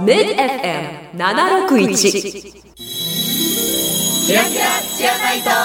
MIDFM761 キラキラチアナイト。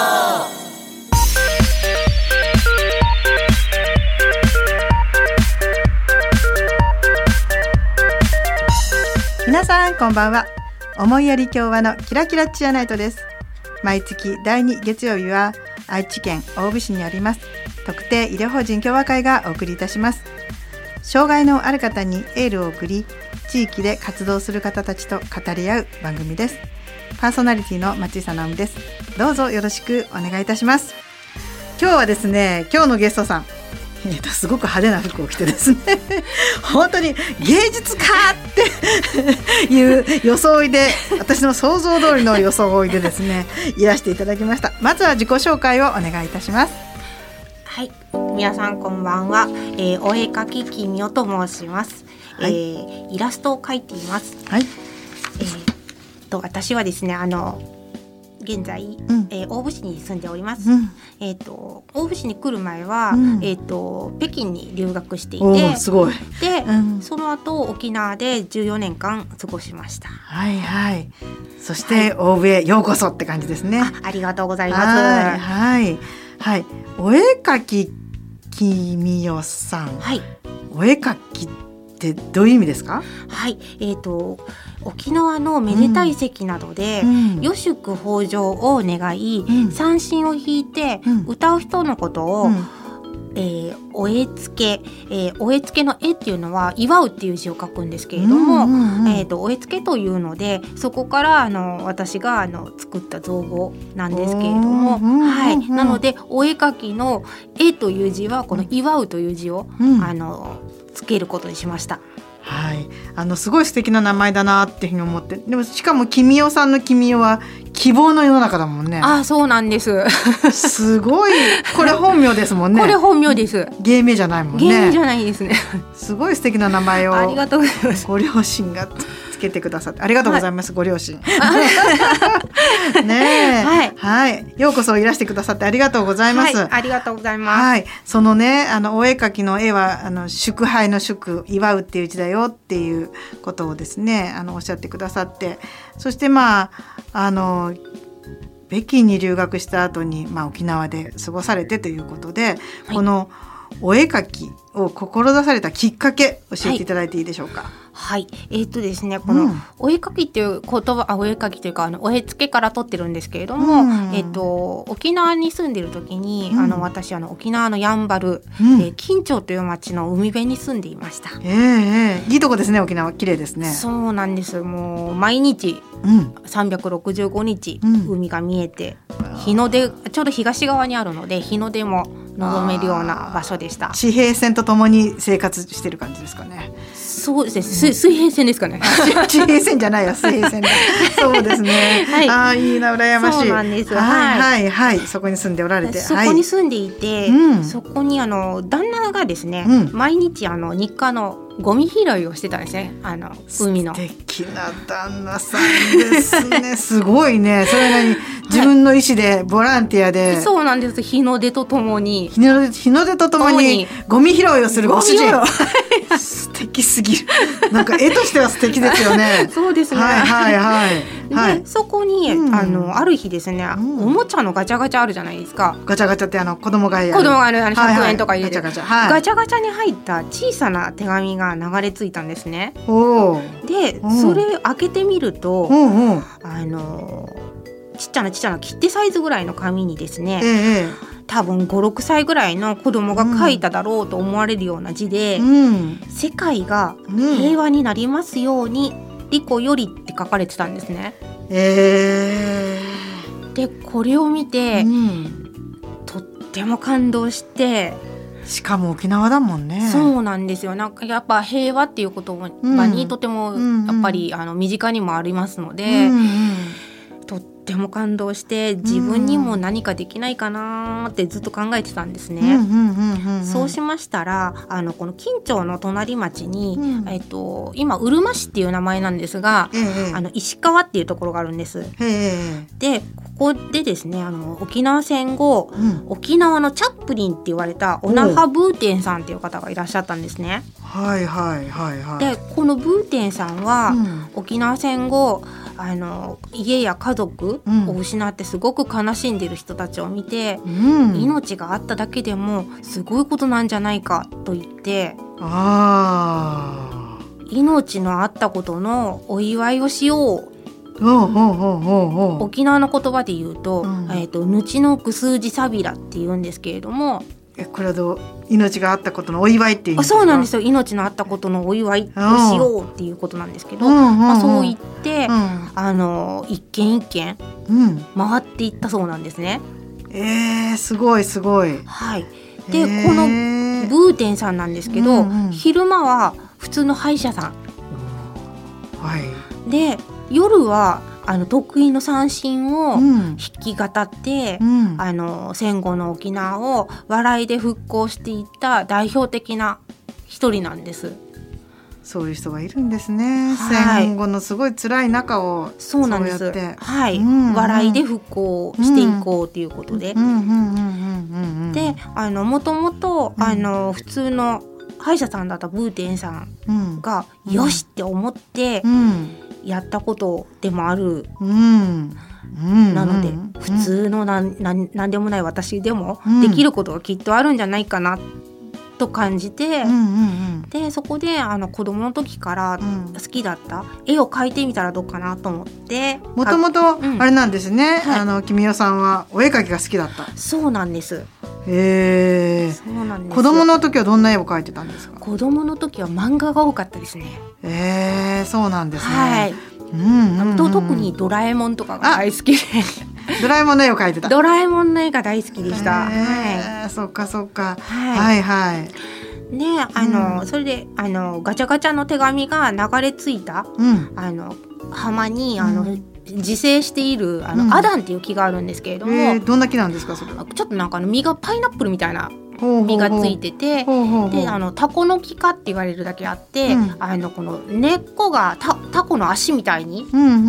皆さんこんばんは。思いやり共和のキラキラチアナイトです。毎月第2月曜日は愛知県大府市にあります特定医療法人共和会がお送りいたします。障害のある方にエールを送り、地域で活動する方たちと語り合う番組です。パーソナリティの松井さなおです。どうぞよろしくお願いいたします。今日はですね、今日のゲストさん、すごく派手な服を着てですね本当に芸術家っていう装いで、私の想像通りの装いでですねいらしていただきました。まずは自己紹介をお願いいたします。 はい、皆さんこんばんは。お絵かききみおと申します。 はい、 イラストを描いています。 はい。 私はですね、現在、大府市に住んでおります。大府市に来る前は、北京に留学していて、 すごい。 で、その後沖縄で14年間過ごしました。 はいはい。そして大府へようこそって感じですね。 ありがとうございます。 はいはいはい。お絵かききみおさん。 はい。 お絵かきってどういう意味ですか？ はい、沖縄のめでたい席などで、よ祝豊穣を願い、三線を弾いて、歌う人のことを、お絵付け、お絵付けの絵っていうのは祝うっていう字を書くんですけれども、お絵付けというので、そこから私が作った造語なんですけれども、はい、なのでお絵かきの絵という字はこの祝うという字を、つけることにしました。 はい、すごい素敵な名前だなっていうふうに思って。でもしかもきみおさんのきみおは希望の世の中だもんね。 あ、そうなんですすごい。これ本名ですもんね。 これ本名です。 芸名じゃないもんね。 芸名じゃないですねすごい素敵な名前をありがとうございます。 ご両親がつけてくださってありがとうございます、ご両親ねえ、はい、はい、ようこそいらしてくださってありがとうございます。 はい、ありがとうございます。 はい、そのね、お絵かきの絵は祝杯の祝、祝うっていう字だよっていうことをですねおっしゃってくださって、そして北京に留学した後に、沖縄で過ごされてということで、はい、このお絵かきを志されたきっかけ教えていただいていいでしょうか？ はい、ですね、このお絵かきっていう言葉、お絵かきというかお絵付けから取ってるんですけれども、沖縄に住んでる時に、私沖縄のやんばる、金武という町の海辺に住んでいました。 いいとこですね。沖縄綺麗ですね。 そうなんです。もう毎日、365日、海が見えて、日の出ちょうど東側にあるので日の出も望めるような場所でした。 地平線とともに生活してる感じですかね？ そうですね、水平線ですかね地平線じゃないや、水平線だそうですね、はい、いいな、羨ましい。 そうなんです。 はいはいはい、そこに住んでおられて、 そこに住んでいて、そこに旦那がですね、毎日日課のゴミ拾いをしてたんですね。海の。 素敵な旦那さんですねすごいね。それなに自分の意思でボランティアで、 そうなんです。日の出とともに日の出とともにゴミ拾いをするご主人素敵すぎる。なんか絵としては素敵ですよねそうですね。 はいはいはい、 でそこに、ある日ですね、おもちゃのガチャガチャあるじゃないですか。 ガチャガチャって子供がやる 100円とか入れて、 ガチャガチャ、 ガチャガチャに入った小さな手紙が流れ着いたんですね。でそれ開けてみると、ちっちゃな切手サイズぐらいの紙にですね、多分 5,6 歳ぐらいの子供が書いただろうと思われるような字で、世界が平和になりますように、リコよりって書かれてたんですね。でこれを見て、とっても感動して、 しかも沖縄だもんね。 そうなんですよ。なんかやっぱ平和っていう言葉にとてもやっぱり身近にもありますので、とっっても感動して自分にも何かできないかなってずっと考えてたんですね。そうしましたらこの金町の隣町に、今うるま市っていう名前なんですが、石川っていうところがあるんです。でここでですね沖縄戦後、沖縄のチャップリンって言われたオナハ・ブーテンさんっていう方がいらっしゃったんですね。でこのブーテンさんは、沖縄戦後家や家族を失ってすごく悲しんでいる人たちを見て、命があっただけでもすごいことなんじゃないかと言って、命のあったことのお祝いをしよう。沖縄の言葉で言うと、ぬちのくすうじさびらって言うんですけれども、 これは命があったことのお祝いっていう。 そうなんですよ。命のあったことのお祝いをしようっていうことなんですけど、そう言って、一軒一軒回っていったそうなんですね。 すごいすごい。 でこのブーテンさんなんですけど、昼間は普通の歯医者さん、で夜は得意の三線を弾き語って、戦後の沖縄を笑いで復興していった代表的な一人なんです。 そういう人がいるんですね。戦後のすごい辛い中をそうなんです。笑いで復興していこうということで、でもともと普通の歯医者さんだったブーテンさんが、よしって思ってやったことでもある、なので普通のなんでもない私でもできることがきっとあるんじゃないかなと感じて、でそこで子供の時から好きだった絵を描いてみたらどうかなと思って。 もともとあれなんですね、君代さんはお絵描きが好きだった。 そうなんです。 そうなんです。子供の時はどんな絵を描いてたんですか？ 子供の時は漫画が多かったですね。 そうなんですね。 特にドラえもんとかが大好きでドラえもんの絵を描いてた。 ドラえもんの絵が大好きでした。 そっかそっか。 でそれでガチャガチャの手紙が流れ着いた、浜に自生しているアダンっていう木があるんですけれども、 どんな木なんですかそれは？ ちょっとなんか実がパイナップルみたいな実がついてて、でタコの木かって言われるだけあって、この根っこがタコの足みたいに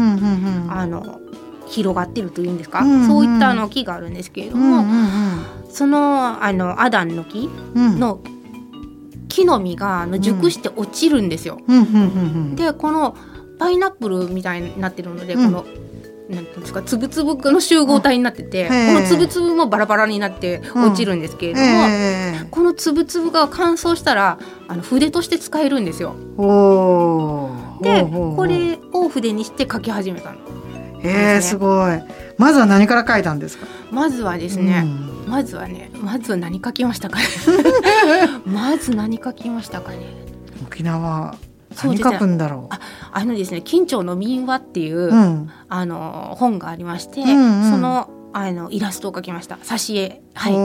広がってるというんですか、そういった木があるんですけれども、そのアダンの木の木の実が熟して落ちるんですよ。でこのパイナップルみたいになってるので、このなんていうんですか、つぶつぶの集合体になってて、このつぶつぶもバラバラになって落ちるんですけれども、このつぶつぶが乾燥したら筆として使えるんですよ。でこれを筆にして描き始めたの。 すごい。まずは何から描いたんですか？ まずはですね、まずは何描きましたかねまず何描きましたかね。 沖縄何描くんだろう。 ですね、金町の民話っていう、本がありまして、そのイラストを描きました。挿絵。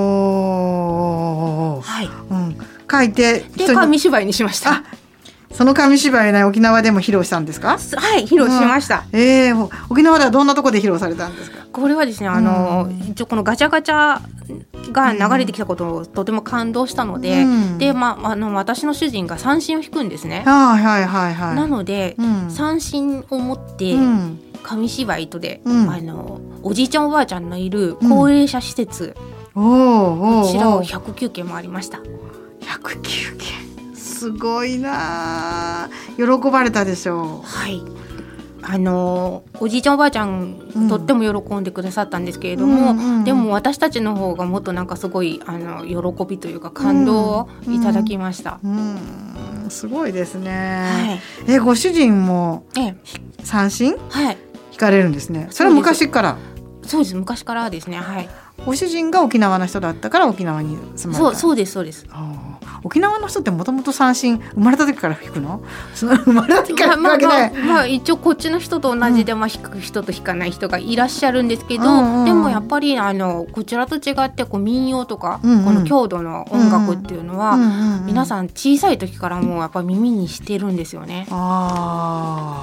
描いてで紙芝居にしました。 その紙芝居ね、沖縄でも披露したんですか？ 披露しました。 沖縄ではどんなところで披露されたんですか？ これはですね、一応このガチャガチャが流れてきたことをとても感動したので、で私の主人が三線を弾くんですね。なので、三線を持って紙芝居とで、おじいちゃんおばあちゃんのいる高齢者施設、こちらを109件もありました。 109件すごいな。喜ばれたでしょう。 おじいちゃんおばあちゃん、とっても喜んでくださったんですけれども、でも私たちの方がもっとなんかすごい喜びというか感動をいただきました。 すごいですね。ご主人も三線弾かれるんですね。それは昔から？ そうです、昔からですね。 ご主人が沖縄の人だったから沖縄に住まれた。 そうです。 沖縄の人ってもともと三線生まれた時から弾くの？生まれた時から弾くわけない。 一応こっちの人と同じで、弾く人と弾かない人がいらっしゃるんですけど、でもやっぱりこちらと違って民謡とか、この郷土の音楽っていうのは、皆さん小さい時からもうやっぱ耳にしてるんですよね。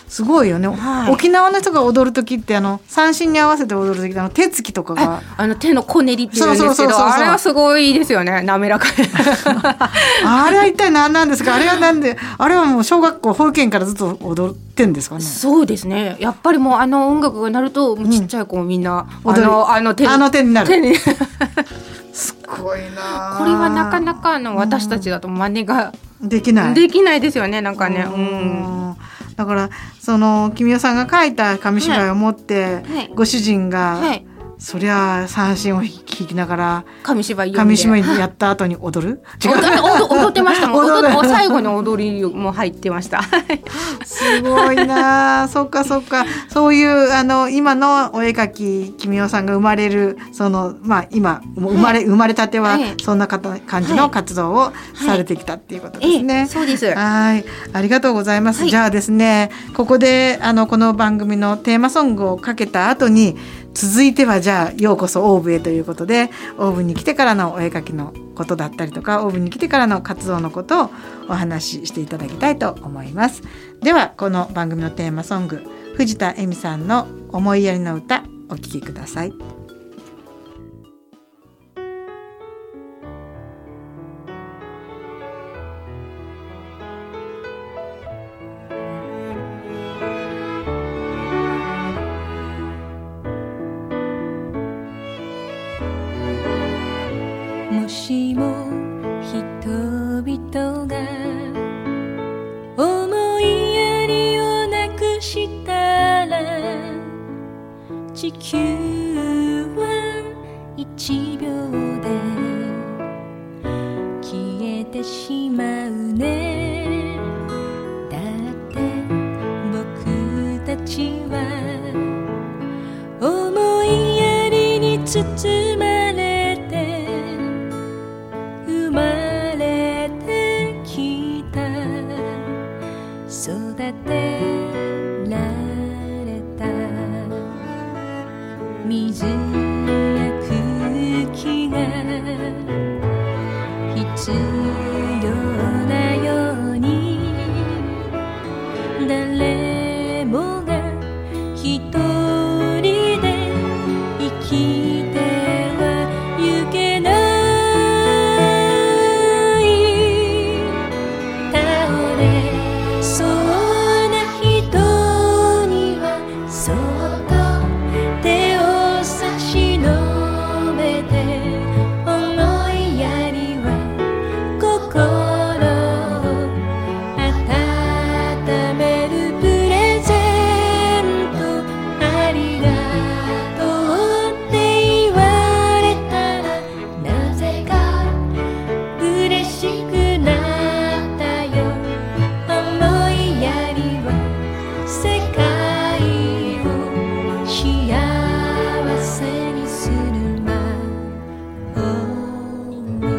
すごいよね、はい、沖縄の人が踊る時って三線に合わせて踊る時手つきとかが手のこねりっていうんですけど、あれはすごいですよね、滑らかであれは一体何なんですか？あれはなんで、あれはもう小学校保育園からずっと踊ってんですかね？ そうですね、やっぱりもう音楽が鳴るとちっちゃい子もみんな、 手になるすごいな。 これはなかなか私たちだと真似ができないですよね、なんかね。 だから君代さんが書いた紙芝居を持って、はい、ご主人が、はい、そりゃ三線を弾きながら紙芝居やった後に踊る踊ってましたもん。最後に踊りも入ってましたすごいな。そっかそういう今のお絵描き君代さんが生まれる今生まれたてはそんな感じの活動をされてきたっていうことですね。 そうです。 はい、ありがとうございます。じゃあですね、ここでこの番組のテーマソングをかけた後に、続いてはじゃあようこそオーブへということで、オーブに来てからのお絵描きのことだったりとか、オーブに来てからの活動のことをお話ししていただきたいと思います。ではこの番組のテーマソング、藤田恵美さんの思いやりの歌、お聴きください。 もしも人々が思いやりをなくしたら、地球は1秒で消えてしまうね。だって僕たちは思いやりに包まれて生まれてきた、育てられた。水や空気が必要なように、誰もが一人で生きてはゆけない。倒れそうな人にはそっと手を差し伸べて、思いやりは心を温めるプレゼント。ありがとうって言われたら、なぜか嬉しくなったよ。思いやりは世界を幸せにする魔法。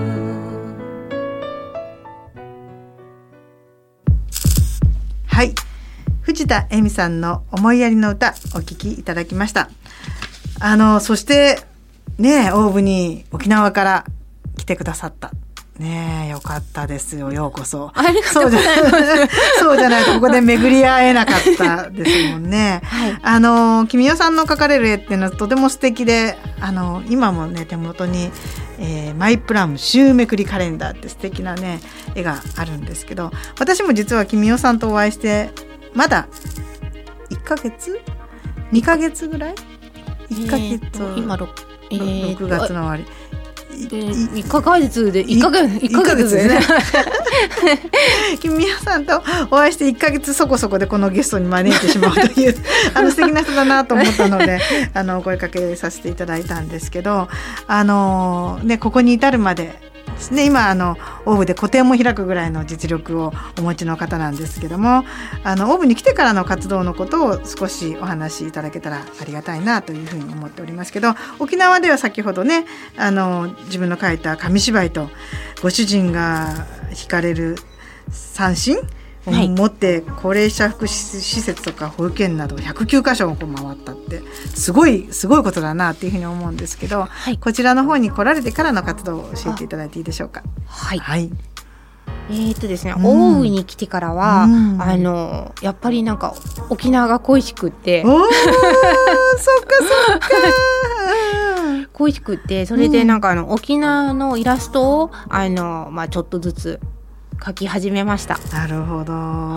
はい、藤田恵美さんの思いやりの歌、お聴きいただきました。そしてね、オーブに沖縄から来てくださったね。よかったですよ、ようこそ。 ありがとうございますそうじゃないとここで巡り会えなかったですもんね。はい、君代さんの描かれる絵っていうのはとても素敵で、今もね手元に、マイプラム週めくりカレンダーって素敵なね絵があるんですけど、私も実は君代さんとお会いしてまだ1ヶ月2ヶ月ぐらい、1ヶ月、 今 6月の終わり、 1ヶ月で1ヶ月ですね君代さんとお会いして1ヶ月そこそこでこのゲストに招いてしまうという素敵な人だなと思ったのでお声かけさせていただいたんですけど、ここに至るまでですね、今オーブで個展も開くぐらいの実力をお持ちの方なんですけども、オーブに来てからの活動のことを少しお話しいただけたらありがたいなというふうに思っておりますけど、沖縄では先ほどね自分の書いた紙芝居とご主人が弾かれる三線を持って高齢者福祉施設とか保育園など109カ所を回ったってすごいことだなっていうふうに思うんですけど、はい、こちらの方に来られてからの活動を教えていただいていいでしょうか。 はい、 はい、 ですね、大井に来てからは、やっぱりなんか沖縄が恋しくってそっかそっか恋しくって、それでなんか沖縄のイラストをちょっとずつ描き始めました。 なるほど。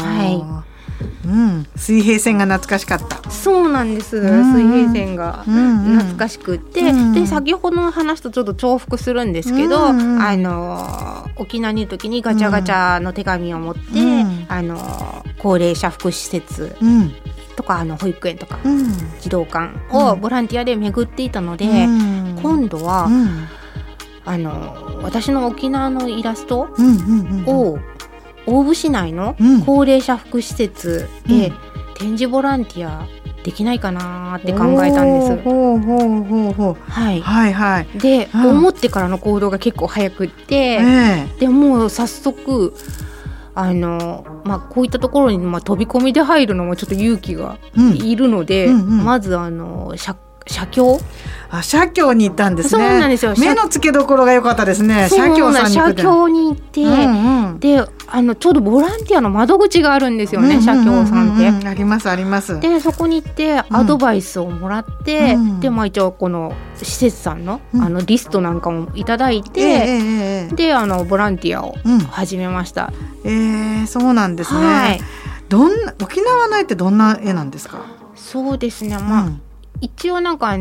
水平線が懐かしかった。 そうなんです、水平線が懐かしくって、で先ほどの話とちょっと重複するんですけど、沖縄にいる時にガチャガチャの手紙を持って、高齢者福祉施設とか保育園とか、児童館をボランティアで巡っていたので、今度は、私の沖縄のイラストを大府市内の高齢者福祉施設で展示ボランティアできないかなって考えたんです。で、思ってからの行動が結構早くって、でもう早速こういったところに飛び込みで入るのもちょっと勇気がいるので、まず社協に行ったんですね。そうなんですよ。 目の付けどころが良かったですね。社協さんに行く。 社協に行って、でちょうどボランティアの窓口があるんですよね、社協さんって。 ありますあります。 でそこに行ってアドバイスをもらって、で一応この施設さんの、リストなんかもいただいて、でボランティアを始めました。 そうなんですね。沖縄の絵ってどんな絵なんですか？ そうですね、一応なんか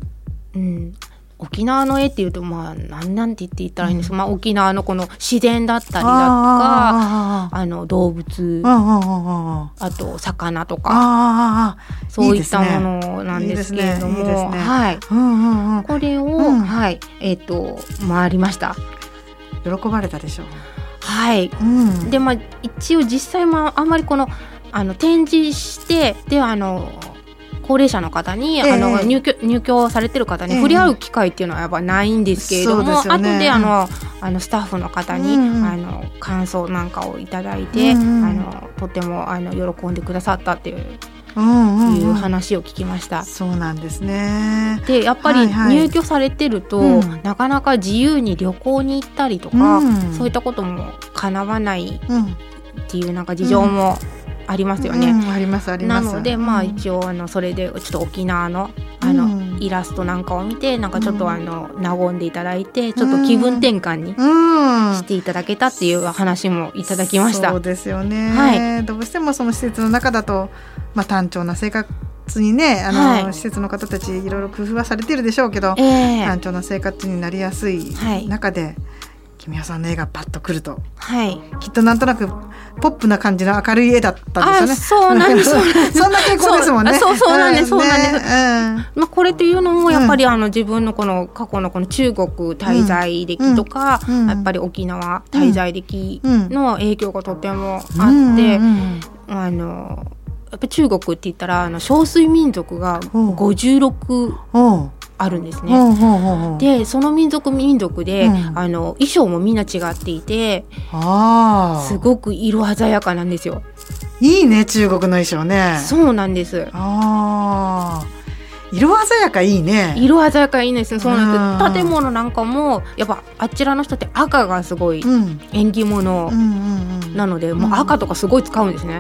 沖縄の絵っていうとなんて言ったらいいんですか、沖縄のこの自然だったりだとか動物、あと魚とかそういったものなんですけれども、これを、回りました。 喜ばれたでしょう。 で一応実際あんまりこの展示してで高齢者の方に、入居されてる方に触れ合う機会っていうのはやっぱないんですけれども、後でスタッフの方に、感想なんかをいただいて、とても喜んでくださったっていう話を聞きました。 そうなんですね。 でやっぱり入居されてると、なかなか自由に旅行に行ったりとか、そういったことも叶わないっていうなんか事情もありますよね。 ありますあります。 なので一応それでちょっと沖縄のイラストなんかを見てなんかちょっと和んでいただいて、ちょっと気分転換にしていただけたっていう話もいただきました。 そうですよね。どうしてもその施設の中だと単調な生活にね施設の方たちいろいろ工夫はされてるでしょうけど、単調な生活になりやすい中で、君代さんの絵がパッと来ると、きっとなんとなくポップな感じの明るい絵だったんですよね。そうなんです。そんな傾向ですもんね。 そうなんです。これっていうのもやっぱり自分のこの過去のこの中国滞在歴とか、やっぱり沖縄滞在歴の影響がとてもあって、やっぱ中国って言ったら少数民族が56あるんですね。でその民族で、衣装もみんな違っていて、すごく色鮮やかなんですよ。 いいね、中国の衣装ね。 そうなんです。 色鮮やかいいね。 色鮮やかいいですね。そうなんです。建物なんかもやっぱあちらの人って赤がすごい縁起物なので、もう赤とかすごい使うんですね。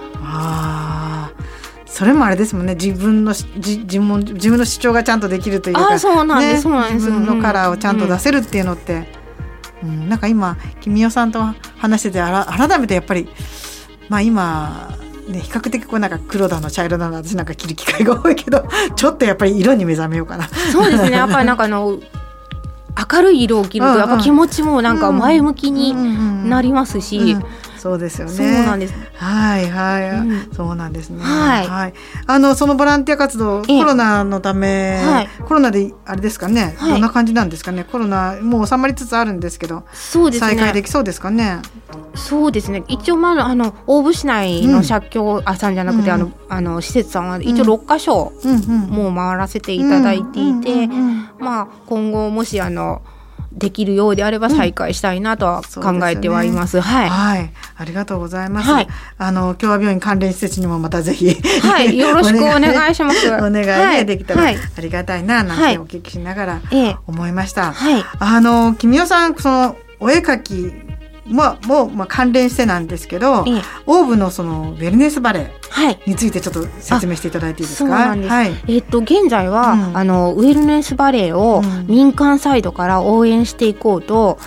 それもあれですもんね。自分の主張がちゃんとできるというか、 そうなんです。 自分のカラーをちゃんと出せるっていうのって、なんか今君代さんと話してて改めてやっぱり今ね、比較的なんか黒だの茶色だの私なんか着る機会が多いけど、ちょっとやっぱり色に目覚めようかな。 そうですね。やっぱりなんか明るい色を着るとやっぱ気持ちもなんか前向きになりますし、 そうですよね。 そうなんです。 そうなんですね。そのボランティア活動、コロナのため、コロナであれですかね、どんな感じなんですかね。コロナもう収まりつつあるんですけど、再開できそうですかね。 そうですね。一応大府市内の社協さんじゃなくて、施設さんは一応6カ所もう回らせていただいていて、今後もしできるようであれば再開したいなとは考えてはいます。 ありがとうございます。共和病院関連施設にもまたぜひよろしくお願いします。 お願いできたらありがたいななんてお聞きしながら思いました。君代さん、そのお絵描き関連してなんですけど、オーブのそのウェルネスバレーについてちょっと説明していただいていいですか。 そうなんです、現在は、ウェルネスバレーを民間サイドから応援していこうと、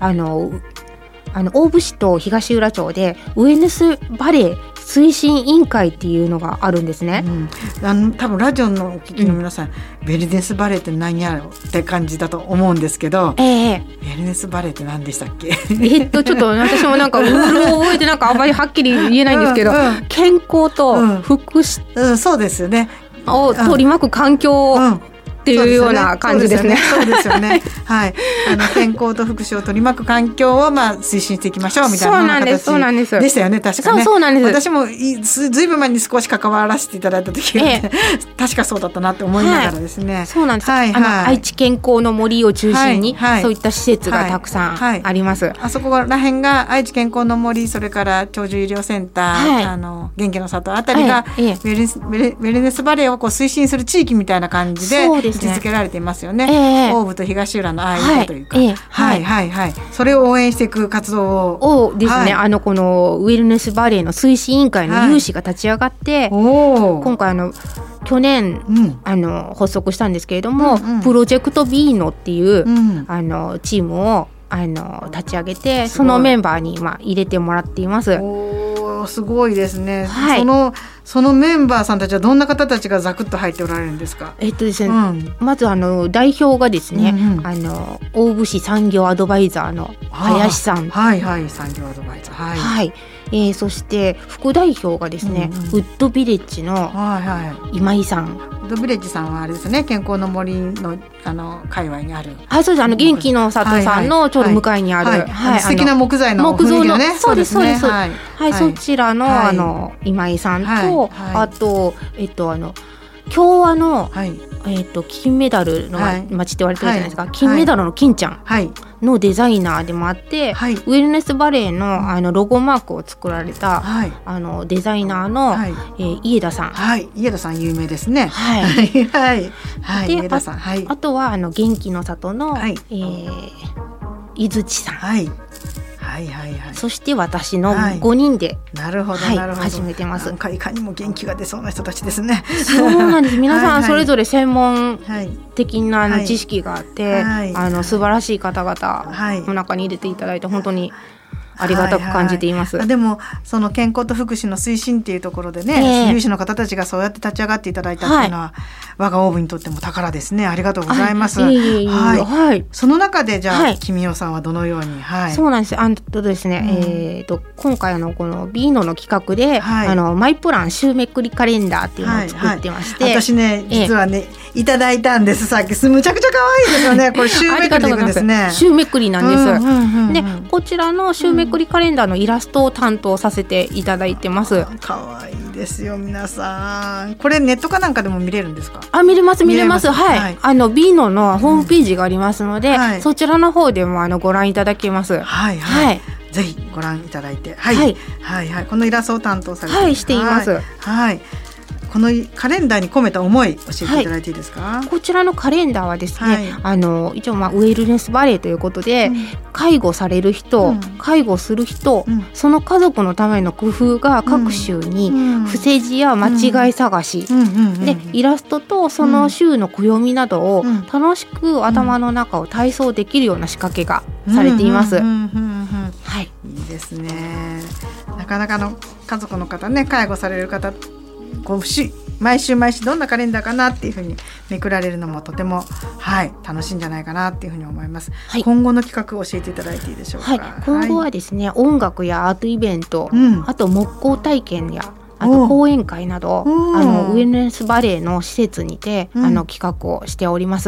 大府市と東浦町でウェルネスバレー推進委員会っていうのがあるんですね。 多分ラジオのお聞きの皆さん、ウェルネスバレーって何やろって感じだと思うんですけど、ウェルネスバレーって何でしたっけ？ ちょっと私もなんかうろ覚えてなんかあんまりはっきり言えないんですけど、健康と福祉、 そうですよね、 を取り巻く環境をっていうような感じですね。 そうですよね。はい。健康と福祉を取り巻く環境を推進していきましょうみたいな形でしたよね。確かね。 そうなんです。 私もずいぶん前に少し関わらせていただいた時が、確かそうだったなって思いながらですね。 そうなんです。愛知健康の森を中心に、そういった施設がたくさんあります。 あそこら辺が愛知健康の森、それから長寿医療センター、元気の里あたりが、ウェルネスバレーを推進する地域みたいな感じで位置づけられていますよね。大府と東浦の間というか、それを応援していく活動をですね、このウェルネスバレーの推進委員会の有志が立ち上がって、今回去年、発足したんですけれども、プロジェクトビーノっていう、チームを立ち上げて、そのメンバーに入れてもらっています。 すごいですね。そのメンバーさんたちはどんな方たちがざくっと入っておられるんですか。 ですね、まず代表がですね、大府市産業アドバイザーの林さん、 産業アドバイザー、 そして副代表がですね、ウッドビレッジの今井さん。 ウッドビレッジさんはあれですね、健康の森の界隈にある。 そうです。元気の里さんのちょうど向かいにある、 素敵な木材の雰囲気のね。 そうです。そちらの今井さんと、あと共和の金メダルの街って言われてるじゃないですか。金メダルの金ちゃんのデザイナーでもあって、ウェルネスバレーのロゴマークを作られたデザイナーの家田さん。 家田さん有名ですね。家田さん。 あとは元気の里の井槌さん。そして私の5人で始めてます。 いかにも元気が出そうな人たちですね。 そうなんです。皆さんそれぞれ専門的な知識があって、素晴らしい方々の中に入れていただいて本当にありがたく感じています。 でもその健康と福祉の推進っていうところでね、有志の方たちがそうやって立ち上がっていただいたっていうのは、我がオーブにとっても宝ですね。ありがとうございます。その中でじゃあ君代さんはどのように。 そうなんです。ですね、今回このビーノの企画で、マイプラン週めくりカレンダーっていうのを作ってまして、 私ね実はねいただいたんです。さっきむちゃくちゃ可愛いですよね。これ週めくりでいくんですね。 週めくりなんです。でこちらの週めくりカレンダーのイラストを担当させていただいてます。 可愛いですよ皆さん。これネットかなんかでも見れるんですか。 見れます。ビーノのホームページがありますので、そちらの方でもご覧いただけます。 ぜひご覧いただいて、このイラストを担当されてしています。 このカレンダーに込めた思い教えていただいていいですか。 こちらのカレンダーはですね、一応ウェルネスバレーということで、介護される人、介護する人、その家族のための工夫が各週に不正字や間違い探し、でイラストとその週の暦などを楽しく頭の中を体操できるような仕掛けがされています。いいですね。なかなか家族の方ね、介護される方毎週どんなカレンダーかなっていうふうにめくられるのもとても楽しいんじゃないかなっていうふうに思います。今後の企画を教えていただいていいでしょうか。 今後はですね、音楽やアートイベント、あと木工体験やあと講演会などウェルネスバレーの施設にて企画をしております。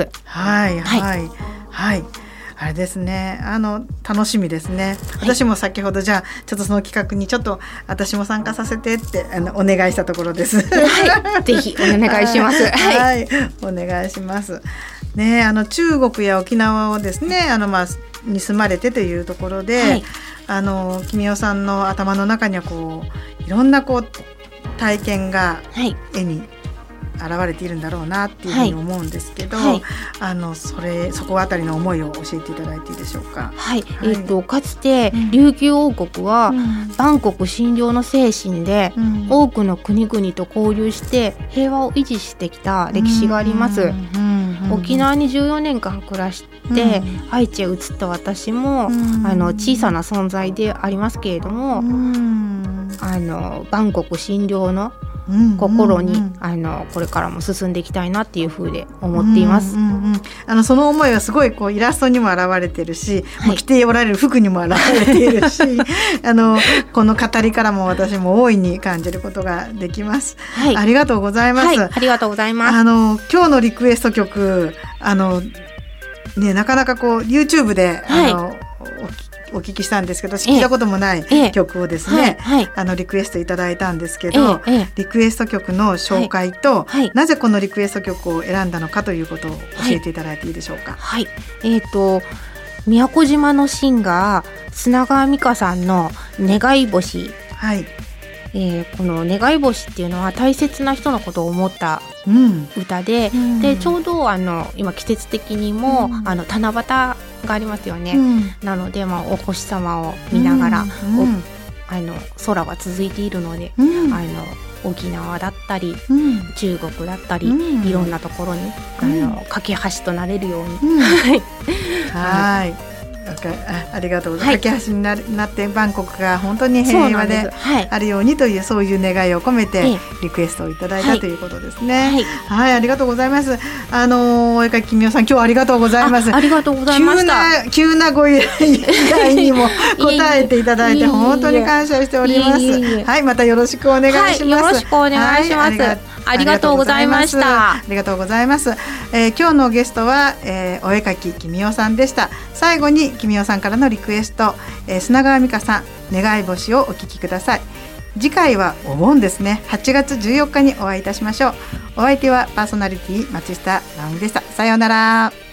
あれですね、楽しみですね。私も先ほどじゃあちょっとその企画にちょっと私も参加させてってお願いしたところです。 ぜひお願いします。 お願いしますね。中国や沖縄をですねに住まれてというところで、君代さんの頭の中にはいろんな体験が絵に現れているんだろうなっていうふうに思うんですけど、はい、そこあたりの思いを教えていただいていいでしょうか。 はい、かつて琉球王国は、万国診療の精神で、多くの国々と交流して平和を維持してきた歴史があります。沖縄に14年間暮らして、愛知へ移った私も、小さな存在でありますけれども、万国診療の心に、これからも進んでいきたいなっていうふうで思っています。 その思いはすごいイラストにも表れてるし、着ておられる服にも表れているしこの語りからも私も大いに感じることができます。はい、ありがとうございます。 はい、ありがとうございます。 今日のリクエスト曲なかなかYouTube で、お聞きしたんですけど、聞いたこともない曲をですね、リクエストいただいたんですけど、リクエスト曲の紹介と、なぜこのリクエスト曲を選んだのかということを教えていただいていいでしょうか。 はい、宮古島のシンガー砂川美香さんの願い星、はい、この願い星っていうのは大切な人のことを思った歌で、でちょうど今季節的にも、七夕がありますよね。なので、お星様を見ながら、空は続いているので、沖縄だったり、中国だったり、いろんなところに架け橋となれるように、 はい、ありがとうございます。架け橋になってバンコクが本当に平和であるようにという、そういう願いを込めてリクエストをいただいたということですね。はい、ありがとうございます。お絵かききみおさん、今日はありがとうございます。 ありがとうございました。 急なご依頼にも答えていただいて本当に感謝しております。はい、またよろしくお願いします。 よろしくお願いします。ありがとうございました。 ありがとうございます。今日のゲストは、お絵かききみおさんでした。最後にきみおさんからのリクエスト、砂川美香さん願い星をお聞きください。次回はお盆ですね。8月14日にお会いいたしましょう。お相手はパーソナリティ松下直美でした。さようなら。